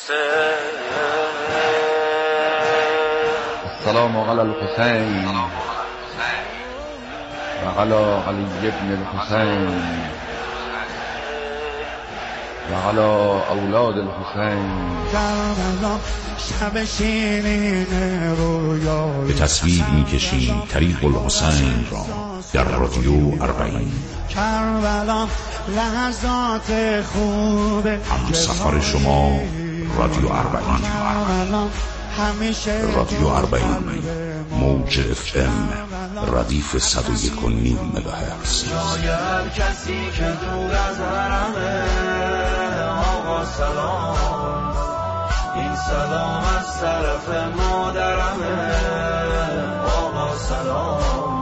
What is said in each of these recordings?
السلام علی الحسین و علی علی ابن الحسین و علی اولاد الحسین. به تصویر می‌کشیم طریق الحسین را در رادیو 40. هم سفر شما رادیو 40. رادیو 40 موج FM ردیف 101.9 مگاهرتز. هر کسی که دور از حرمه آقا سلام، این سلام از طرف مادرمه آقا سلام.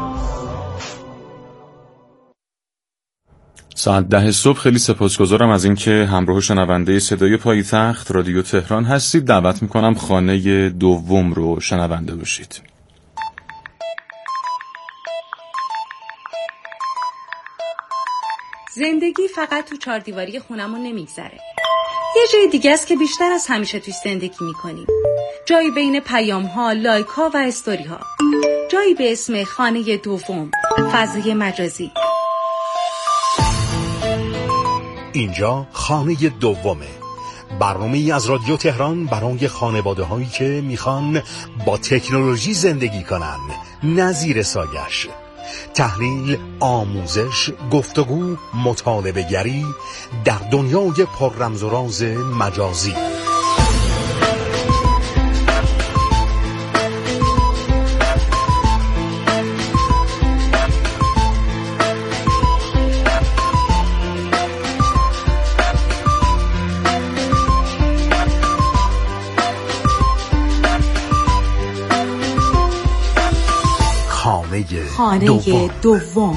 ساعت 10 صبح. خیلی سپاسگزارم از اینکه همراه شنونده صدای پایتخت رادیو تهران هستید. دعوت میکنم خانه دوم رو شنونده باشید. زندگی فقط تو چهاردیواری خونمون نمیگذره. یه جای دیگه است که بیشتر از همیشه توش زندگی میکنیم. جایی بین پیام‌ها، لایک‌ها و استوری‌ها. جایی به اسم خانه دوم، فضای مجازی. اینجا خانه دومه، برنامه‌ای از رادیو تهران برای خانواده هایی که میخوان با تکنولوژی زندگی کنن. نظیر سایش، تحلیل، آموزش، گفتگو، مطالبه گری در دنیای پر رمز و راز مجازی. خانه دوم.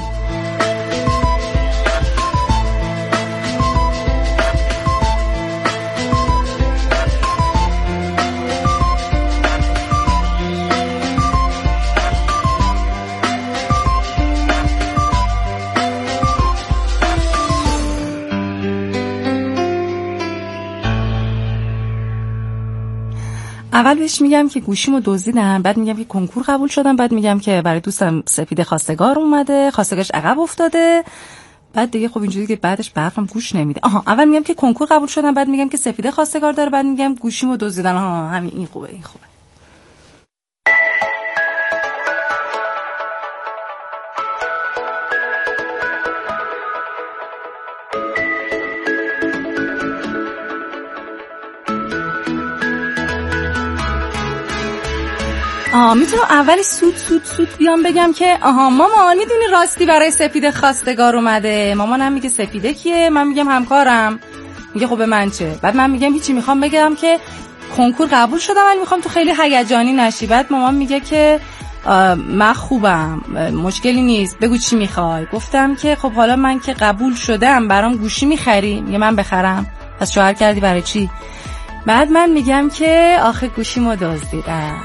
اول بهش میگم که گوشیمو دزدیدن، بعد میگم که کنکور قبول شدم، بعد میگم که برای دوستم سپید خواستگار اومده، خواستگارش عقب افتاده. بعد دیگه خب اینجوری که بعدش برفم گوش نمیده. اول میگم که کنکور قبول شدم، بعد میگم که سپید خواستگار داره، بعد میگم گوشیمو دزدیدن. همین این خوبه. میتونم اولی سود بیام بگم که مامان میدونی راستی برای سپید خواستگار اومده. مامانم میگه سپیده کیه؟ من میگم همکارم. میگه خب به من چه؟ بعد من میگم هیچی، میخوام بگم که کنکور قبول شدم، من میخوام تو خیلی هیجانی نشی. بعد مامان میگه که من خوبم، مشکلی نیست، بگو چی میخوای. گفتم که خب حالا من که قبول شدم برام گوشی میخری؟ میگه من بخرم. پس شوهر کردی برای چی؟ بعد من میگم که آخه گوشیمو دزدیدن.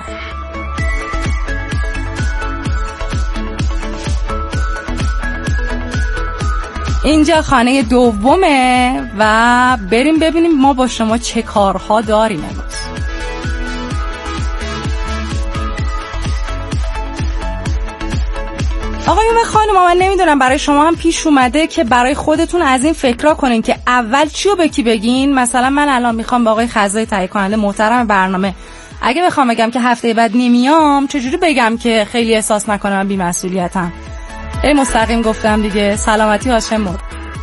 اینجا خانه دومه و بریم ببینیم ما با شما چه کارها داریم امروز. آقایون خانم، من نمیدونم برای شما هم پیش اومده که برای خودتون از این فکرها کنین که اول چی رو به کی بگین. مثلا من الان میخوام با آقای خزای تهیه کننده محترم برنامه اگه بخوام بگم که هفته بعد نمیام، چجوری بگم که خیلی احساس نکنم من بی‌مسئولیتم؟ مستقیم گفتم دیگه. سلامتی هاشم مرد.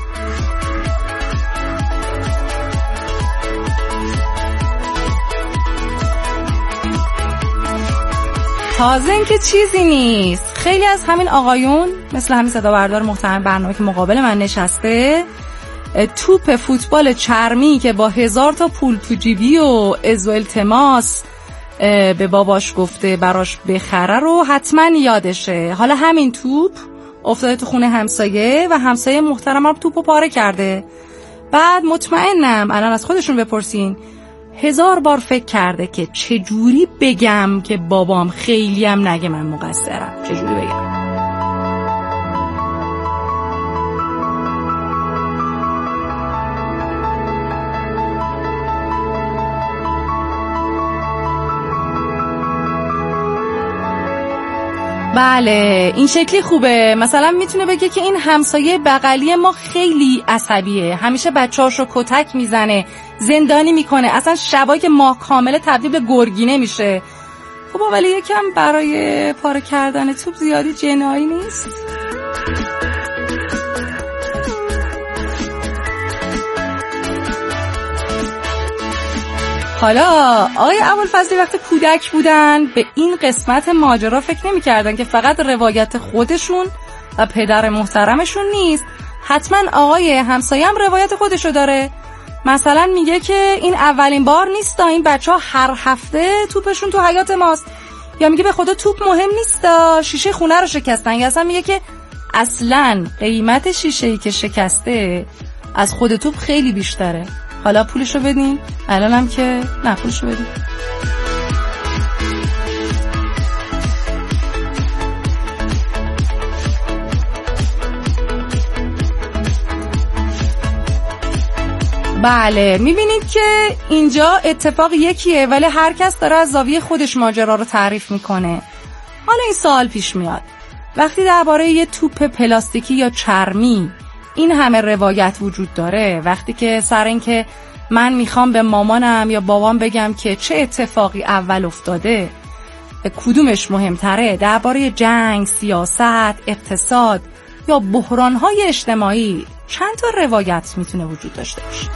تازه این که چیزی نیست، خیلی از همین آقایون مثل همین صدا بردار محترم برنامه که مقابل من نشسته، توپ فوتبال چرمی که با 1000 تا پول تو جیبی و عضو التماس به باباش گفته براش بخره رو حتما یادشه. حالا همین توپ افتاده تو خونه همسایه و همسایه محترم رو توپو پاره کرده. بعد مطمئنم الان از خودشون بپرسین 1000 بار فکر کرده که چجوری بگم که بابام خیلی هم نگه من مقصرم، چجوری بگم. بله این شکلی خوبه. مثلا میتونه بگه که این همسایه بغلی ما خیلی عصبیه، همیشه بچه‌هاشو کتک میزنه، زندانی میکنه، اصلا شبایی که ماه کامله تبدیل به گرگینه میشه. خب ولی یکم برای پاره کردن توپ زیادی جنایی نیست؟ حالا آقای ابوالفضلی وقتی کودک بودن به این قسمت ماجرا فکر نمی کردن که فقط روایت خودشون و پدر محترمشون نیست، حتما آقای همسایه هم روایت خودشو داره. مثلا میگه که این اولین بار نیست این بچه‌ها هر هفته توپشون تو حیاط ماست، یا میگه به خدا توپ مهم نیست شیشه خونه رو شکستن، یا اصلا میگه که اصلا قیمت شیشه‌ای که شکسته از خود توپ خیلی بیشتره، حالا پولشو بدین. الانم که نه پولشو بدین. بله میبینید که اینجا اتفاق یکیه ولی هر کس داره از زاویه خودش ماجرا رو تعریف میکنه. حالا این سوال پیش میاد، وقتی درباره یه توپ پلاستیکی یا چرمی این همه روایت وجود داره، وقتی که سر این که من میخوام به مامانم یا بابام بگم که چه اتفاقی اول افتاده، کدومش مهمتره؟ درباره جنگ، سیاست، اقتصاد یا بحرانهای اجتماعی چند تا روایت میتونه وجود داشته باشه؟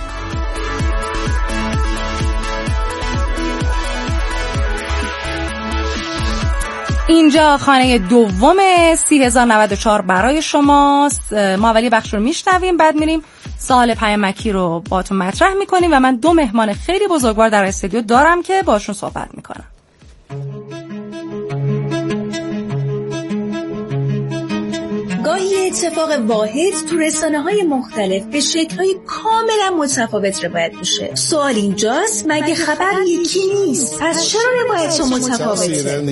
اینجا خانه دوم 30094 برای شماست. ما اولی بخش رو میشنویم، بعد میریم سوال پیامکی رو باهاتون مطرح میکنیم و من 2 مهمان خیلی بزرگوار در استودیو دارم که باشون صحبت میکنم. گاهی اتفاق واحد تو رسانه‌های مختلف به شکل‌های کاملا متفاوت روایت میشه. سوال اینجاست مگه خبر یکی نیست؟ پس چرا روایت‌ها متفاوته؟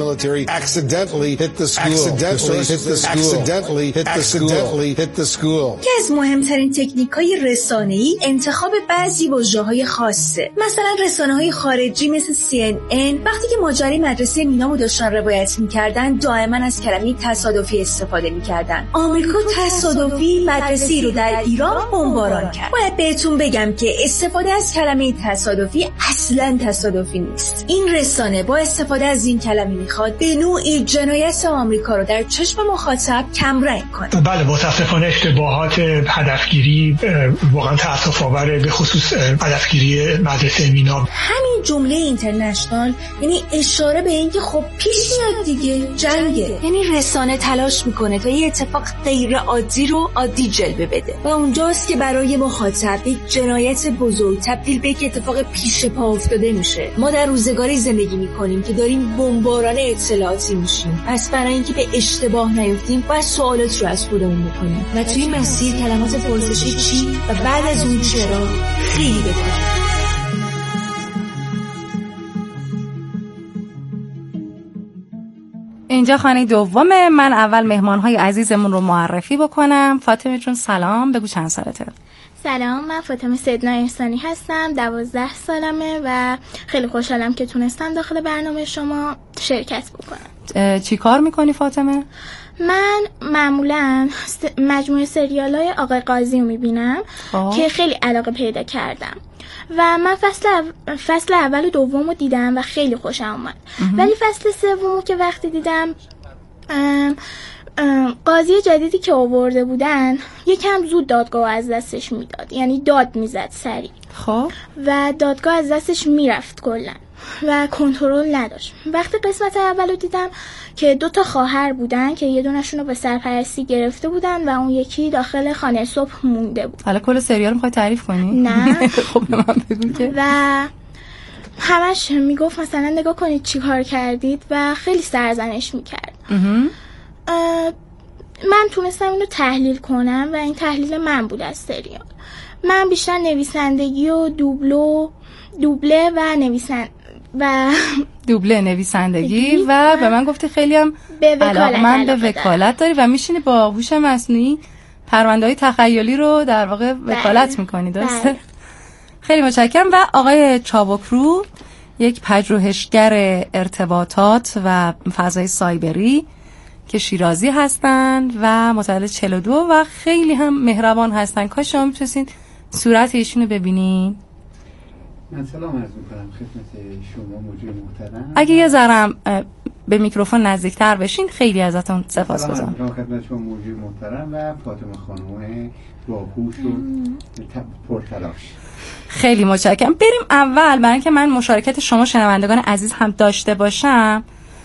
یکی از مهمترین تکنیک‌های رسانه‌ای انتخاب بعضی واژه‌های خاصه. مثلا رسانه‌های خارجی مثل CNN وقتی که ماجرای مدرسه مینامو داشتن روایت می‌کردن دائما از کلمه تصادفی استفاده می‌کردن. آمریکا تصادفی مدرسه‌ای رو در ایران بمباران کرد. باید بهتون بگم که استفاده از کلمه تصادفی اصلاً تصادفی نیست. این رسانه با استفاده از این کلمه میخواد به نوعی جنایت آمریکا رو در چشم مخاطب کمرنگ کنه. بله متاسفانه اشتباهات هدفگیری واقعا تأسف‌آوره، به خصوص هدفگیری مدرسه مینا. همین جمله اینترنشنال یعنی اشاره به اینکه خب پیش میاد دیگه، جنگه. یعنی رسانه تلاش میکنه تا یه اتفاق غیر عادی رو عادی جلوه بده و اونجاست که برای مخاطب یک جنایت بزرگ تبدیل به یک اتفاق پیش پا افتاده میشه. ما در روزگاری زندگی میکنیم که داریم بمباران اطلاعاتی میشیم، پس برای اینکه به اشتباه نیفتیم باید سوالات رو از خودمون بکنیم و توی این مسیر کلمات پرسشی چی و بعد از اون چرا خیلی بکنیم. اینجا خانه دومه. من اول مهمانهای عزیزمون رو معرفی بکنم. فاطمه جون سلام، بگو چند سالته؟ سلام، من فاطمه سیدنا احسانی هستم، 12 سالمه و خیلی خوشحالم که تونستم داخل برنامه شما شرکت بکنم. چی کار میکنی فاطمه؟ من معمولا مجموعه سریالای آقای قاضی رو میبینم که خیلی علاقه پیدا کردم و من فصل اول و دوم رو دیدم و خیلی خوشم اومد. ولی فصل سوم که وقتی دیدم قاضی جدیدی که آورده بودن یکم زود دادگاه از دستش میداد، یعنی داد میزد سریع. خب و دادگاه از دستش میرفت کلا و کنترل نداشت. وقتی قسمت اولو دیدم که 2 خواهر بودن که یه دونشون رو به سرپرستی گرفته بودن و اون یکی داخل خانه صبح مونده بود. حالا کل سریال میخوای تعریف کنی؟ نه. خب به من بگو که. و همش میگفت مثلا نگاه کنید چی کار کردید و خیلی سرزنش میکرد. من تونستم اینو تحلیل کنم و این تحلیل من بود از سریال. من بیشتر نویسندگی و دوبله نویسندگی و به من گفتی خیلی هم علاقمند به وکالت داری و میشینی با هوش مصنوعی پرونده‌های تخیلی رو در واقع وکالت میکنی، درسته؟ خیلی متشکرم. و آقای چابکرو یک پژوهشگر ارتباطات و فضای سایبری که شیرازی هستن و متولد 42 و خیلی هم مهربان هستن. کاش شما میتونستین صورت ایشونو ببینین. من سلام عرض میکنم خدمت شما موجود محترم. اگه یه ذره به میکروفون نزدیکتر بشین خیلی ازتون سپاسگزارم. سلام خدمت شما موجود محترم و فاطمه خانم باهوش و پرتلاش. خیلی متشکرم. بریم اول برای اینکه من مشارکت شما شنوندگان عزیز هم داشته باشم.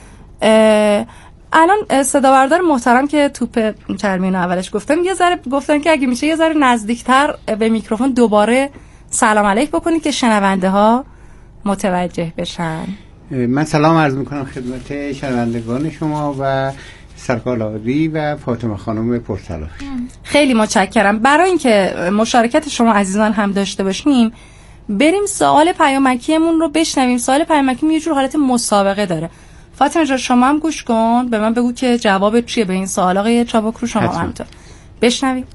الان صداوردار محترم که توپ چرمینو اولش گفتم یه ذره گفتن که اگه میشه یه ذره نزدیکتر به میکروفون دوباره سلام علیک بکنید که شنونده ها متوجه بشن. من سلام عرض میکنم خدمت شنوندگان شما و سرکار عالی و فاطمه خانم پرتلاش. خیلی متشکرم. برای اینکه مشارکت شما عزیزان هم داشته باشیم بریم سوال پیامکیمون رو بشنویم. سوال پیامکیمون یه جور حالت مسابقه داره. فاطمه جان شما هم گوش کن به من بگو که جواب چیه به این سوال. آقای چابک رو شما همینطور بشنویم.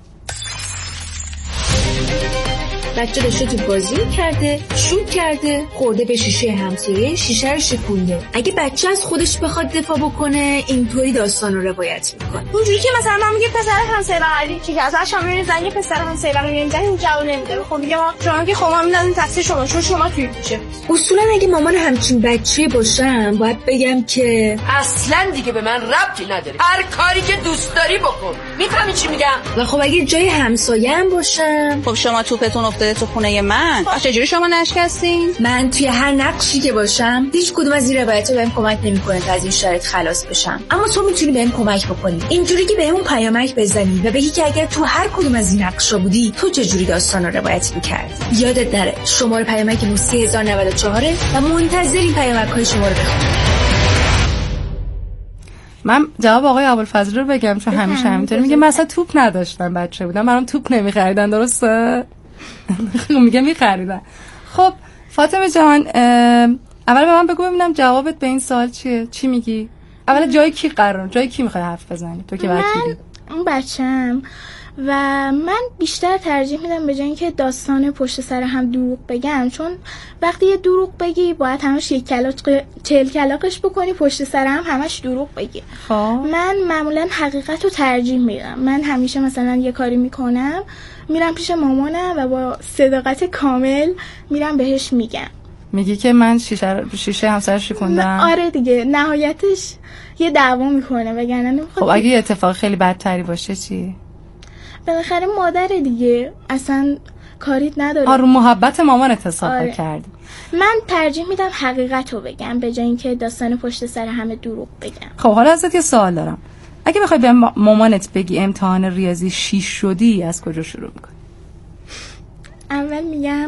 بچه داشته تو بازی کرده، شوت کرده، خورده به شیشه همسایه، شیشه رو شکونده. اگه بچه از خودش بخواد دفاع بکنه اینطوری داستان رو روایت میکنه. اونجوری که مثلا من میگم پسر همسایه بغلی چی که ازش هم میزنه پسر همسایه بغلی میزنه این جواب نمیده. خب میگم شما که خب میدونین تقصیر شما چون شما توی کوچه. اصولا اگه مامان همچین بچه باشم باید بگم که اصلا دیگه به من ربطی نداره. هر کاری که دوست داری بکن. میفهمی چی میگم؟ و خب اگه جای همسایه هم باشم خب شما توپتون افتاده تو خونه من. چجوری شما نشکستین؟ من توی هر نقشی که باشم هیچ کدوم از این روایت‌ها بهم کمک نمی‌کنه تا از این شرایط خلاص بشم. اما تو میتونی بهم کمک بکنی. اینجوری که بهمون پیامک بزنی و بگی که اگر تو هر کدوم از این نقشا بودی تو چجوری داستان رو روایت می‌کردی. یادت نره شماره پیامک 3094 و منتظریم پیامک‌های شما رو بخونم. من جواب آقای ابوالفضل رو بگم چون همیشه همینطوری میگه مثلا توپ نداشتم بچه بودم برام توپ نمی‌خریدن. درسته؟ میگه می‌خریدن. خب فاطمه جان اول به من بگو ببینم جوابت به این سوال چیه؟ چی میگی؟ اول جای کی میخوای حرف بزنی؟ تو که وکیلی. اون بچه‌م و من بیشتر ترجیح میدم به جای اینکه داستان پشت سر هم دروغ بگم، چون وقتی یه دروغ بگی باید همش یک کلاغ 40 کلاغش بکنی پشت سر هم همش دروغ بگی. من معمولا حقیقت رو ترجیح میدم. من همیشه مثلا یه کاری میکنم میرم پیش مامانم و با صداقت کامل میرم بهش میگم. میگی که من شیشه همسر شکوندم. آره دیگه نهایتش یه دعوا میکنه وگرنه نمیخواد. خب اگه یه اتفاق خیلی بدتری باشه چی؟ بالاخره مادره دیگه اصلا کاریت نداره. رو محبت مامانت حساب کردی. من ترجیح میدم حقیقت رو بگم به جای اینکه داستان پشت سر همه دروغ بگم. خب حالا ازت یه سوال دارم. اگه بخوای به مامانت بگی امتحان ریاضی 6 شدی از کجا شروع میکنی؟ اول میگم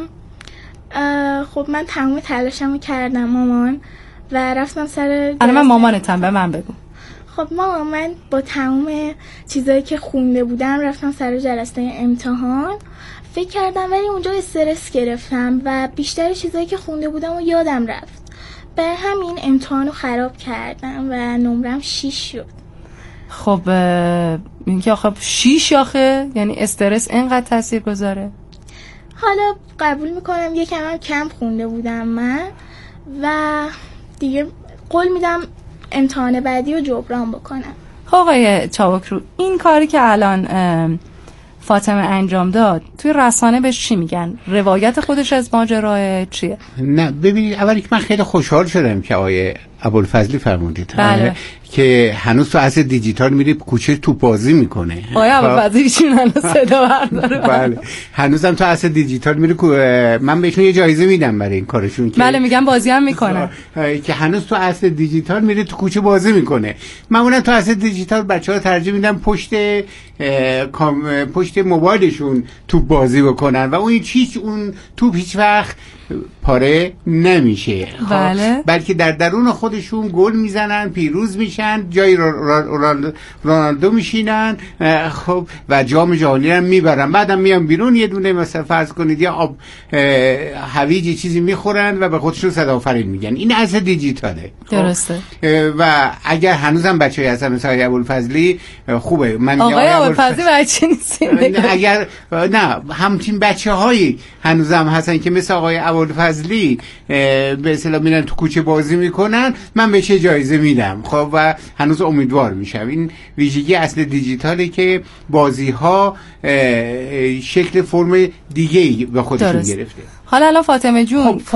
خب من تمام تلاشمو کردم مامان و رفتم سر من مامانتم به من بگو. خب مامان من با تمام چیزایی که خونده بودم رفتم سر جلسه امتحان فکر کردم ولی اونجا استرس گرفتم و بیشتر چیزایی که خونده بودم و یادم رفت. برای همین امتحانو خراب کردم و نمرم 6 شد. خب این که آخه 6 آخه یعنی استرس اینقدر تاثیر گذاره؟ حالا قبول میکنم یکم کم خونده بودم من و دیگه قول میدم امتحان بعدی رو جبران بکنم. آقای چابک این کاری که الان فاطمه انجام داد توی رسانه بهش چی میگن؟ روایت خودش از ماجرا چیه؟ نه ببینید اولی که من خیلی خوشحال شدم که آقای ابوالفضلی فرمودید بله. که هنوز تو عصر دیجیتال میری کوچه توپ بازی میکنه. آقای ابوالفضلی چون هنوز صدا برداره. بله هنوزم تو عصر دیجیتال میری من بهشون یه جایزه میدم برای این کارشون که بله میگم بازی هم میکنه که هنوز تو عصر دیجیتال میره تو کوچه بازی میکنه. معمولا تو عصر دیجیتال بچه‌ها ترجیح میدن پشت موبایلشون توپ بازی بکنن و اون توپ هیچ وقت پاره نمیشه. بله. بلکه در درون خودشون گل میزنن، پیروز میشن، جای رونالدو میشینن خب و جام جهانی رو میبرن. بعدم میان بیرون یه دونه مثلا فرض کنید یا آب هویج چیزی میخورن و به خودشون صداآفرین میگن. این اصل دیجیتاله. درسته. و اگر هنوزم بچه‌ای هستن مثل آقای ابوالفضلی خوبه. من آقای ابوالفضلی بچه نیستیم. اگر نه همچین من بهش جایزه میدم. خب و هنوز امیدوار میشم. این ویژگی اصل دیجیتاله که بازی ها شکل فرم دیگه‌ای به خودشون گرفته. حالا الان فاطمه جون، خب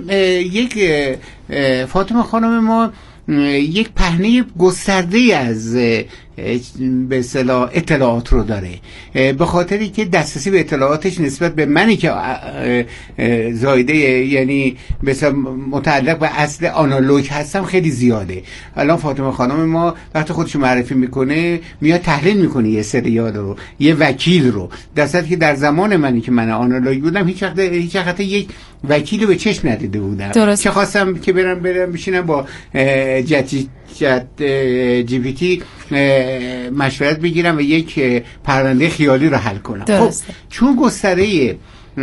فاطمه خانم ما یک پهنه گسترده از به اصطلاح اطلاعات رو داره، به خاطری که دسترسی به اطلاعاتش نسبت به منی که زایده یعنی مثلا متعلق به اصل آنالوگ هستم خیلی زیاده. الان فاطمه خانم ما وقتی خودش معرفی میکنه میاد تحلیل میکنه یه سریال رو، یه وکیل رو، در صورتی که در زمان منی که من آنالوگ بودم هیچ وقت یک وکیل رو به چشم ندیده بودم. درست. چه خواستم که برم بشینم با جی پی تی مشورت بگیرم و یک پرونده خیالی رو حل کنم. درسته. خب چون گستره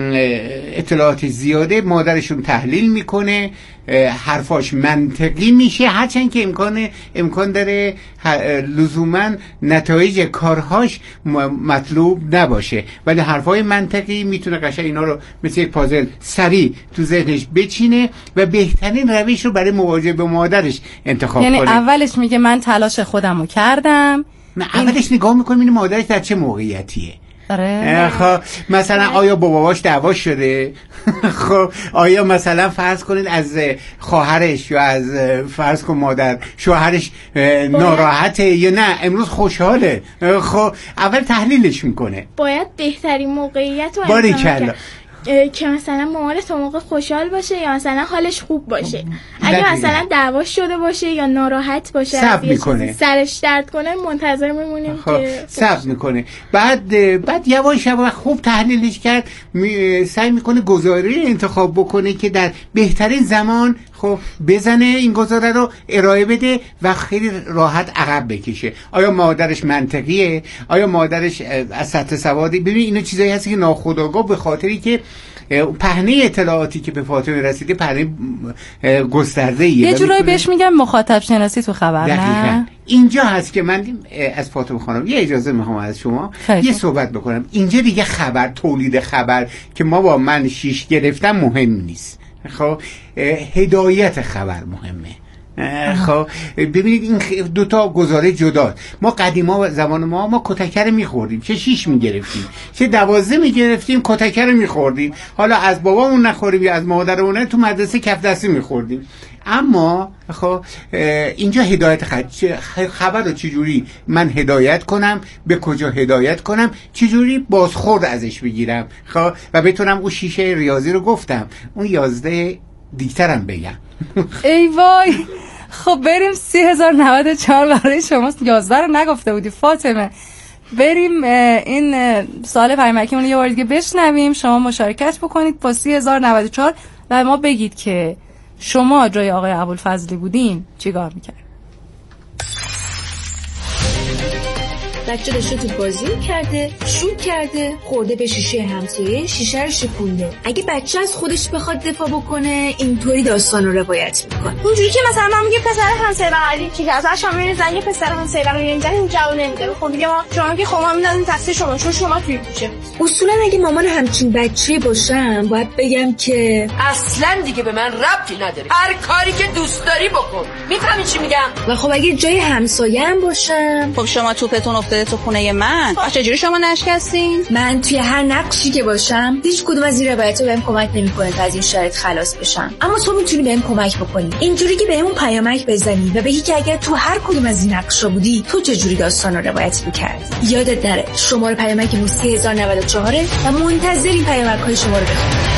اطلاعات زیاده مادرشون تحلیل میکنه، حرفاش منطقی میشه، هرچند که امکان داره لزوما نتایج کارهاش مطلوب نباشه، ولی حرفای منطقی میتونه قشنگ اینا رو مثل یک پازل سریع تو ذهنش بچینه و بهترین روش رو برای مواجهه با مادرش انتخاب کنه. یعنی اولش میگه من تلاش خودم رو کردم، اولش نگاه میکنه این مادرش در چه موقعیتیه. خب مثلا آیا با باباش دعوا شده؟ خب آیا مثلا فرض کنید از خواهرش یا از فرض کن مادر شوهرش ناراحته یا نه امروز خوشحاله؟ خب اول تحلیلش میکنه. باید بهترین موقعیت رو باریکلا که مثلا مامانت اون موقع خوشحال باشه یا مثلا حالش خوب باشه. اگه مثلا دعوا شده باشه یا ناراحت باشه صبر میکنه، سرش درد کنه، منتظر میمونیم که صبر میکنه. بعد یواش یواش خوب تحلیلش کرد، سعی میکنه گزاره انتخاب بکنه که در بهترین زمان خب بزنه این گزاره رو ارائه بده و خیلی راحت عقب بکشه. آیا مادرش منطقیه؟ آیا مادرش از سطح سوادی؟ ببین اینا چیزایی هست که ناخودآگاه به خاطری که پهنه اطلاعاتی که به فاطمه رسیده پهنه گسترده‌ایه. یه جورایی بهش میگم مخاطب شناسی تو خبر. نه اینجا هست که من از فاطمه خانم یه اجازه میخوام از شما یه صحبت بکنم. اینجا دیگه خبر، تولید خبر که ما با من شیش گرفتم مهم نیست. خب هدایت خبر مهمه. خب ببینید این دوتا گزاره جدا. ما قدیما زمان ما کتکر میخوردیم، چه 6 میگرفتیم چه 12 میگرفتیم، کتکر میخوردیم. حالا از بابامون نخوریم یا از مادرمون تو مدرسه کف دستی میخوردیم. اما خب اینجا هدایت خبر رو چجوری من هدایت کنم، به کجا هدایت کنم، چجوری بازخورد ازش بگیرم خب و بتونم اون شیشه ریاضی رو گفتم اون 11 دیگترم بگم. ای وای. خب بریم 30,094 برای شما 11 رو نگفته بودی فاطمه. بریم این سوال پیامکی اون یه بار دیگه بشنویم، شما مشارکت بکنید با 30,094 و ما بگید که شما جای آقای ابوالفضلی بودین چیکار میکرد؟ بچه داشته تو بازی کرده، شوت کرده، خورده به شیشه همسایه، شیشه رو شکونده. اگه بچه از خودش بخواد دفاع بکنه اینطوری داستان رو روایت میکنه. اونجوری که مثلا من میگه پسر همسایه بغلی چی که ازش هم میزنه، یه پسر همسایه بغلی میزنه این جواب نمیده. خب میگه ما شما که خب میدادین تقصیر شما چون شما توی کوچه. اصولا اگه مامان همچین بچه باشم باید بگم که اصلا دیگه به من ربطی نداره، هر کاری که دوست داری بکن. میفهمی چی میگم؟ و خب اگه جای همسایه هم باشم، خب شما توپتون افتاده تو خونه من، چجوری شما نشکستین؟ من توی هر نقشی که باشم هیچ کدوم از این روایت‌ها بهم کمک نمی‌کنه تا از این شرایط خلاص بشم. اما تو میتونی بهم کمک بکنی، اینجوری که بهمون پیامک بزنی و بگی که اگر تو هر کدوم از این نقشا بودی تو چجوری داستان رو روایت می‌کردی. یادت نره شماره پیامک 30,094 و منتظریم پیامک‌های شما رو بخونم.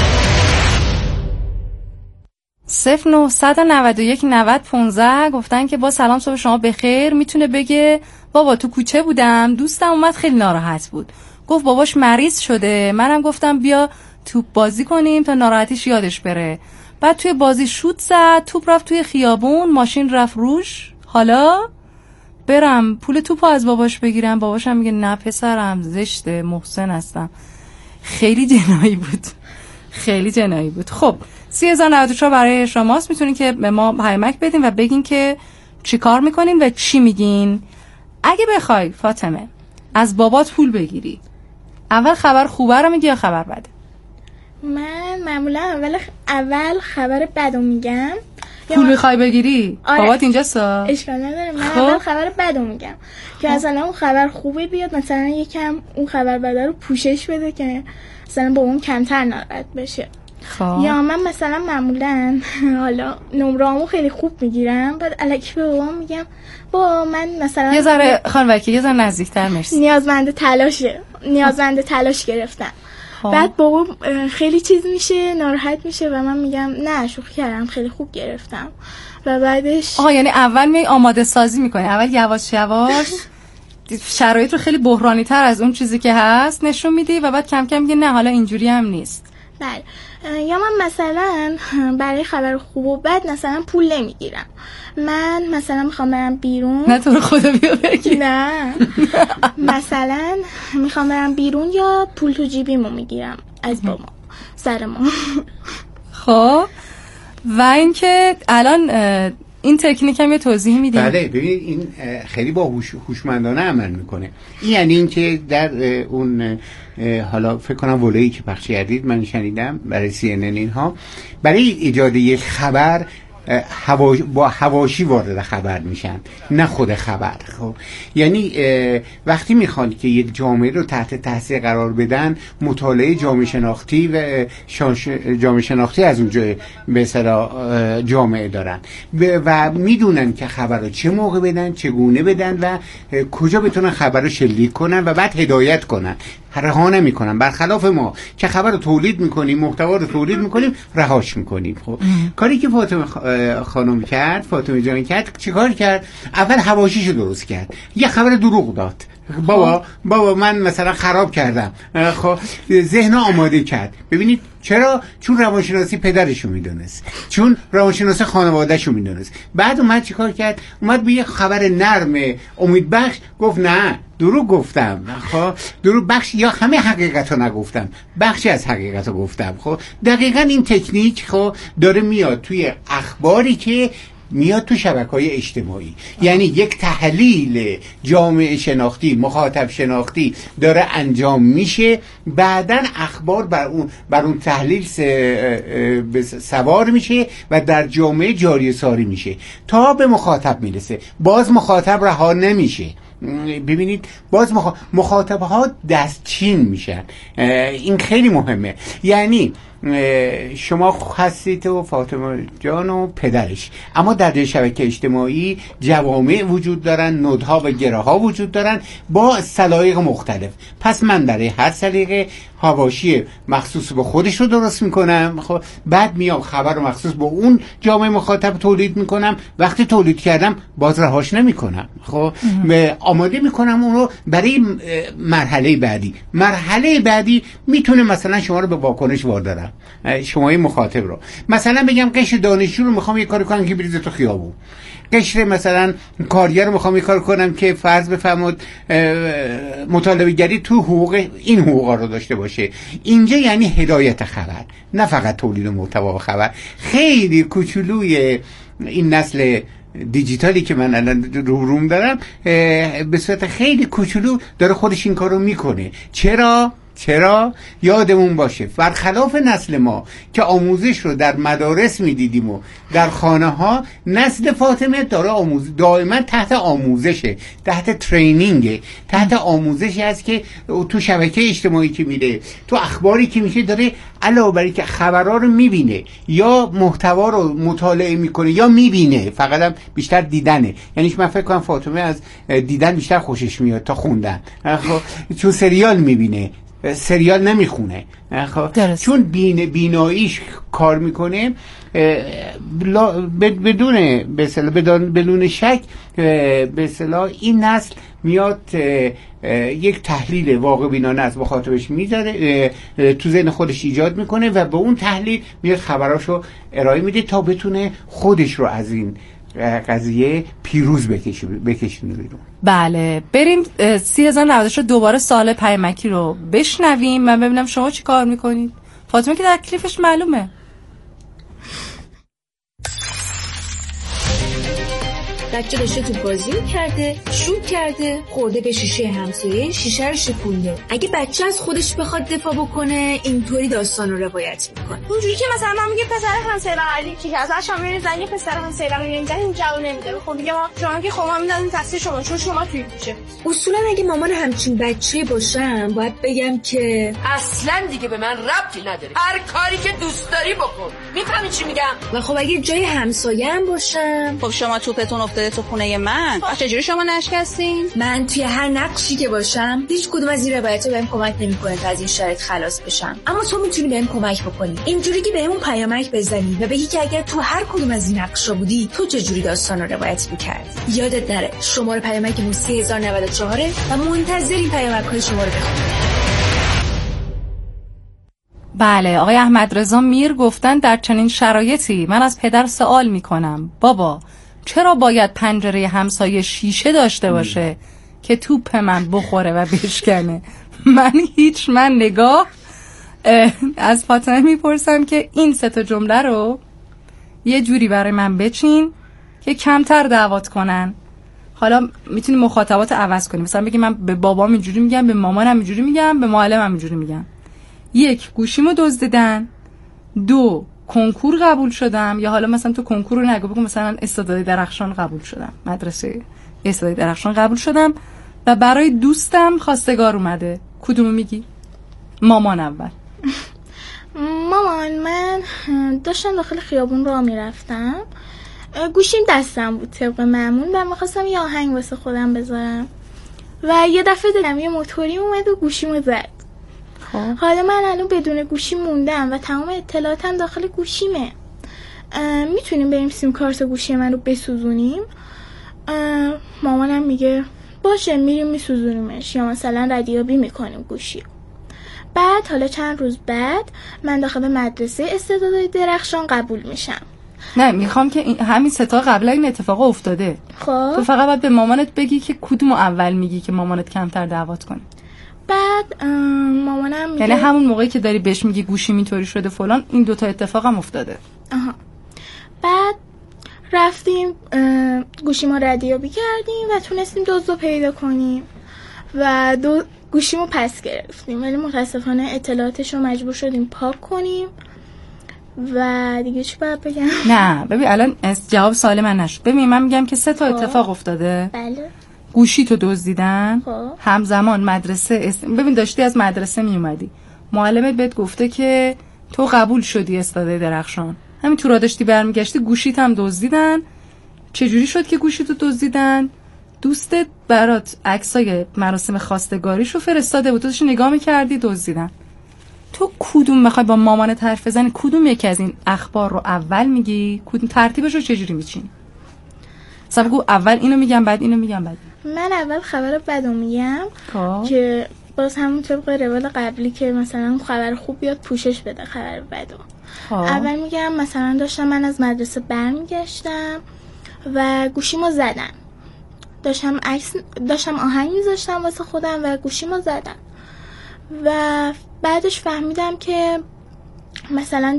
0991 90 15 گفتن که با سلام صبح شما بخیر. میتونه بگه بابا تو کوچه بودم، دوستم اومد خیلی ناراحت بود، گفت باباش مریض شده، منم گفتم بیا توپ بازی کنیم تا ناراحتیش یادش بره. بعد توی بازی شوت زد، توپ رفت توی خیابون، ماشین رفت روش. حالا برم پول توپو از باباش بگیرم، باباشم میگه نه پسرم زشته، محسن هستم. خیلی جنایی بود، خیلی جنایی بود. خب 30,094 برای شماست، میتونین که به ما پیامک بدین و بگین که چی کار میکنین و چی میگین. اگه بخوای فاطمه از بابات پول بگیری، اول خبر خوبه رو میگی یا خبر بده؟ من معمولا اول خبر بدو میگم پول میخوای بگیری؟ آره. بابات اینجاست. اشکال نداره. من اول خبر بدو میگم که مثلا اون خبر خوبه بیاد، مثلا یکم اون خبر بده رو پوشش بده که مثلا بابام کمتر ناراحت بشه. یا من مثلا معمولا حالا نمره‌امو خیلی خوب میگیرم، بعد الکی به بابام میگم با من مثلا یه ذره خانم وکیل یه ذره نزدیکتر مرسی. نیازمند تلاش گرفتم. بعد بابا خیلی چیز میشه، ناراحت میشه و من میگم نه شوخی کردم، خیلی خوب گرفتم. و بعدش یعنی اول می آماده سازی میکنی، اول یواش یواش شرایط رو خیلی بحرانی تر از اون چیزی که هست نشون میدی و بعد کم کم میگه نه حالا اینجوری هم نیست. بله. یا من مثلا برای خبر خوب و بد مثلا پول نمیگیرم. من مثلا میخوام برم بیرون، نه تو رو خدا بیا بگی. نه مثلا میخوام برم بیرون یا پول تو جیبیمو میگیرم از بابا سر ما. خب و اینکه الان این تکنیک هم یه توضیح میدیم. بله ببینید این خیلی با هوشمندانه عمل میکنه. این یعنی اینکه در اون حالا فکر کنم ولایی که پخش کردید من شنیدم برای CNN اینها، برای ایجاد یک خبر با حواشی وارد خبر میشن نه خود خبر. خب یعنی وقتی میخوان که یک جامعه رو تحت تاثیر قرار بدن، مطالعه جامعه شناختی و جامعه شناختی از اونجا به اصطلاح جامعه دارن و میدونن که خبر رو چه موقع بدن، چگونه بدن و کجا بتونن خبر رو شلیک کنن و بعد هدایت کنن، رها نمیکنن. برخلاف ما که خبر رو تولید میکنیم، محتوا رو تولید میکنیم، رهاش میکنیم. خب کاری که فاطمه خانم کرد، فاطمه جان کرد، چیکار کرد؟ اول حواشیشو درست کرد، یه خبر دروغ داد. بابا من مثلا خراب کردم. خب ذهن آماده کرد. ببینید چرا؟ چون روانشناسی پدرشو میدونست، چون روانشناسی خانوادهشو میدونست. بعد اومد چیکار کرد؟ اومد به یه خبر نرم امیدبخش گفت نه دروغ گفتم. خب دروغ بخش یا همه حقیقتو نگفتم، بخشی از حقیقتو گفتم. خب دقیقاً این تکنیک خب داره میاد توی اخباری که میاد تو شبکه‌های اجتماعی. یعنی یک تحلیل جامعه شناختی، مخاطب شناختی داره انجام میشه، بعدن اخبار بر اون تحلیل سوار میشه و در جامعه جاری ساری میشه تا به مخاطب میرسه. باز مخاطب رها نمیشه. ببینید باز مخاطب ها دستچین میشن. این خیلی مهمه. یعنی شما هستید و فاطمه جان و پدرش، اما در شبکه اجتماعی جوامع وجود دارن، نودها و گره‌ها وجود دارن با سلایق مختلف. پس من برای هر سلیقه حواشی مخصوص به خودش رو درست میکنم. خب بعد میام خبر رو مخصوص به اون جامعه مخاطب تولید میکنم. وقتی تولید کردم باز رهاش نمیکنم. خب آماده میکنم اون رو برای مرحله بعدی. مرحله بعدی میتونه مثلا شما رو به واکنش واردارم، شمای مخاطب رو. مثلا بگم قشر دانشجو رو میخوام یه کاری کنم که بریزه تو خیابون، قشر مثلا کارگر رو میخوام یه کار کنم که فرض بفرمایید مطالبه گری تو حقوق این حقوقا رو داشته باشه. اینجا یعنی هدایت خبر، نه فقط تولید محتوا و خبر. خیلی کوچولوی این نسل دیجیتالی که من الان روم دارم به صورت خیلی کوچولو داره خودش این کارو میکنه. چرا یادمون باشه برخلاف نسل ما که آموزش رو در مدارس میدیدیم و در خانه ها، نسل فاطمه داره دائما تحت آموزشه، تحت ترینینگه، تحت آموزشی است که تو شبکه اجتماعی که میره، تو اخباری که میشه، داره علاوه بر اینکه خبرها رو میبینه یا محتوا رو مطالعه میکنه یا میبینه، فقط هم بیشتر دیدنه. یعنی من فکر کنم فاطمه از دیدن بیشتر خوشش میاد تا خوندن، چون سریال میبینه، سریال نمیخونه. چون بیناییش کار میکنه بدون شک. به اصطلاح این نسل میاد یک تحلیل واقع بینانه از مخاطبش میذاره، تو ذهن خودش ایجاد میکنه و به اون تحلیل میاد خبراشو ارائه میده تا بتونه خودش رو از این قضیه پیروز بکشونه بیرون. بله بریم 30,090 رو دوباره سوال پیامکی رو بشنویم. من ببینم شما چی کار میکنید. فاطمه که در کلیفش معلومه. بچه داشته تو بازی کرده، شوت کرده، خورده به شیشه همسایه، شیشه رو شکونده. اگه بچه از خودش بخواد دفاع بکنه اینطوری داستان رو روایت میکنه. اونجوری که مثلا من میگه پسر همسایه علی کی از شما میرین زنگ پسر همسایه میرین زنگ جواب نمیده. خب میگه شما که خب میدادین تقصیر شما چون شما توی کوچه. اصولا اگه مامان همچین بچه باشم باید بگم که اصلا دیگه به من ربطی نداره، هر کاری که دوست داری بکن. میفهمی چی میگم؟ و خب اگه جای همسایه هم باشم، خب شما توپتون افتاده تو خونه من، چجوری شما نشکستین؟ من توی هر نقشی که باشم هیچ کدوم از این روایت‌ها بهم کمک نمی‌کنه تا از این شرایط خلاص بشم، اما تو میتونی بهم کمک بکنی. اینجوری که بهمون پیامک بزنی و بگی که اگر تو هر کدوم از این نقشا بودی تو چجوری داستان رو روایت می‌کردی. یادت نره شماره پیامک ما 3094 و منتظریم پیامک‌های شما رو بخونیم. بله، آقای احمد رضا میر گفتن در چنین شرایطی من از پدر سوال میکنم بابا چرا باید پنجره همسایه شیشه داشته باشه که توپ من بخوره و بشکنه؟ من نگاه از فاطمه میپرسم که این سه تا جمله رو یه جوری برای من بچین که کمتر دعوت کنن. حالا میتونی مخاطبات عوض کنی، مثلا بگی من به بابام اینجوری میگم، به مامانم اینجوری میگم، به معلمم اینجوری میگم. 1 گوشیمو دزدیدن، 2 کنکور قبول شدم، یا حالا مثلا تو کنکور رو نگو، بگو مثلا استعداد درخشان قبول شدم، مدرسه استعداد درخشان قبول شدم و برای دوستم خواستگار اومده. کدومو میگی؟ مامان اول. مامان، من داشتم داخل خیابون راه میرفتم، گوشیم دستم بود طبق معمول و میخواستم یه آهنگ واسه خودم بذارم و یه دفعه دیدم یه موتوری اومد و گوشیمو زد. حالا من الان بدون گوشی موندم و تمام اطلاعاتم داخل گوشیمه. میتونیم بریم سیم کارت گوشی من رو بسوزونیم؟ مامانم میگه باشه میریم میسوزونیمش، یا مثلا ردیابی میکنیم گوشی. بعد حالا چند روز بعد من داخل مدرسه استعدادهای درخشان قبول میشم. نه، میخوام که همین ستا قبلا این اتفاق افتاده. خب تو فقط باید به مامانت بگی که کدومو اول میگی که مامانت کمتر دعوت کنه. بعد مامانم میگه یعنی همون موقعی که داری بهش میگی گوشیم اینطوری شده فلان، این دوتا اتفاق هم افتاده. بعد رفتیم گوشیمو ردیابی کردیم و تونستیم دزدو پیدا کنیم و گوشیمو پس گرفتیم، ولی متاسفانه اطلاعاتشو مجبور شدیم پاک کنیم و دیگه چی باید بگم؟ نه ببین الان جواب سوال من نشد. ببین من میگم که 3 تا اتفاق افتاده. بله. گوشی تو دزدیدن، همزمان مدرسه ببین داشتی از مدرسه می اومدی، معلمت بهت گفته که تو قبول شدی استعداد درخشان، همین تو را داشتی برمیگشتی گوشیت هم دزدیدن. چجوری شد که گوشی تو دزدیدن؟ دوستت برات عکسای مراسم خواستگاریشو فرستاده بود، تو داشتی نگاه می‌کردی دزدیدن. تو کدوم میخوای با مامانت حرف بزنی؟ کدوم یکی از این اخبار رو اول میگی؟ کدوم ترتیبش رو چجوری میچینی؟ بگو اول اینو میگم بعد اینو میگم بعد. من اول خبر بدو میگم که باز همون طبق روال قبلی که مثلا خبر خوب بیاد پوشش بده خبر بدو. اول میگم مثلا داشتم من از مدرسه برمیگشتم و گوشیمو زدن، داشتم آهنگ میذاشتم واسه خودم و گوشیمو زدن و بعدش فهمیدم که مثلا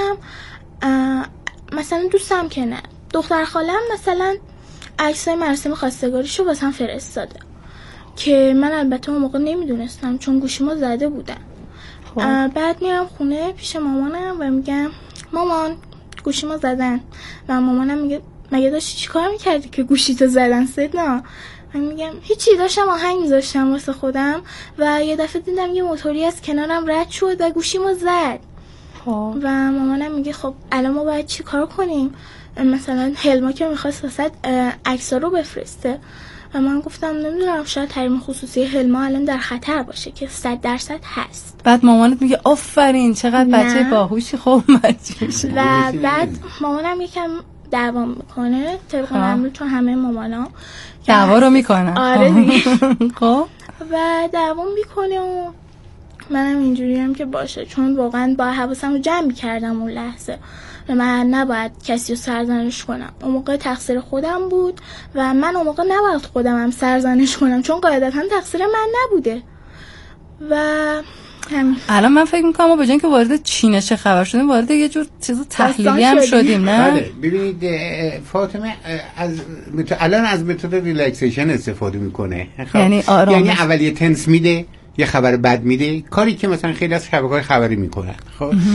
دوستم که نه، دختر خالم مثلا عکسای مراسم خواستگاریشو واسم فرستاده که من البته اون موقع نمیدونستم چون گوشیمو زده بودم. بعد میرم خونه پیش مامانم و میگم مامان گوشیمو زدن و مامانم میگه مگه داشتی چی کار میکردی که گوشیتو زدن سیدنا؟ من میگم هیچی، داشتم آهنگ میذاشتم واسه خودم و یه دفعه دیدم یه موتوری از کنارم رد شد و گوشیمو زد. و مامانم میگه خب الان ما باید چی کار کنیم؟ مثلا هلما که میخواست واسه عکس‌ها رو بفرسته و من گفتم نمیدونم شاید حریم خصوصی هلما الان در خطر باشه که 100% هست. بعد مامانت میگه آفرین چقدر بچه باهوشی. خب و بعد مامانم یکم دعوا میکنه طبق معمول تو همه مامانا دعوا رو میکنن. آره دیگه. خب و دعوا میکنه و منم اینجوریم که باشه، چون واقعا با حواسم رو جمع میکردم اون لحظه و من نباید کسی رو سرزنش کنم. اون موقع تقصیر خودم بود و من اون موقع نباید خودم هم سرزنش کنم چون قاعدتا تقصیر من نبوده. و الان من فکر میکنم ما به جای اینکه وارد چینش خبر شدیم وارد یه جور چیز تحلیلی هم شدیم. نه بله ببینید فاطمه الان از متد ریلکسیشن استفاده میکنه، یعنی اولیه تنس میده، یه خبر بد میده، کاری که مثلا خیلی از شبکه‌های خبری میکنن. خب